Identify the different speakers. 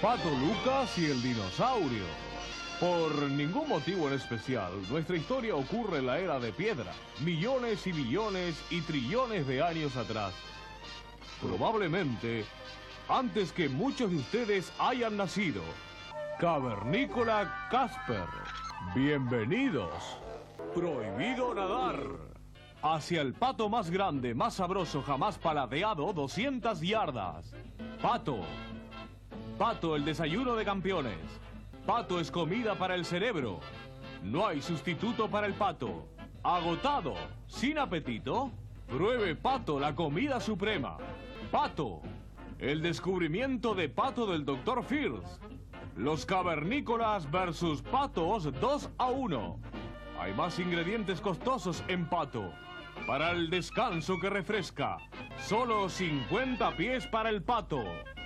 Speaker 1: Pato Lucas y el dinosaurio. Por ningún motivo en especial, nuestra historia ocurre en la era de piedra, millones y billones y trillones de años atrás. Probablemente, antes que muchos de ustedes hayan nacido. Cavernícola Casper. Bienvenidos. Prohibido nadar. Hacia el pato más grande, más sabroso jamás paladeado, 200 yardas. Pato. Pato, el desayuno de campeones. Pato es comida para el cerebro. No hay sustituto para el pato. Agotado, sin apetito. Pruebe Pato, la comida suprema. Pato, el descubrimiento de Pato del Dr. Fierce. Los cavernícolas versus patos 2-1. Hay más ingredientes costosos en Pato. Para el descanso que refresca. Solo 50 pies para el pato.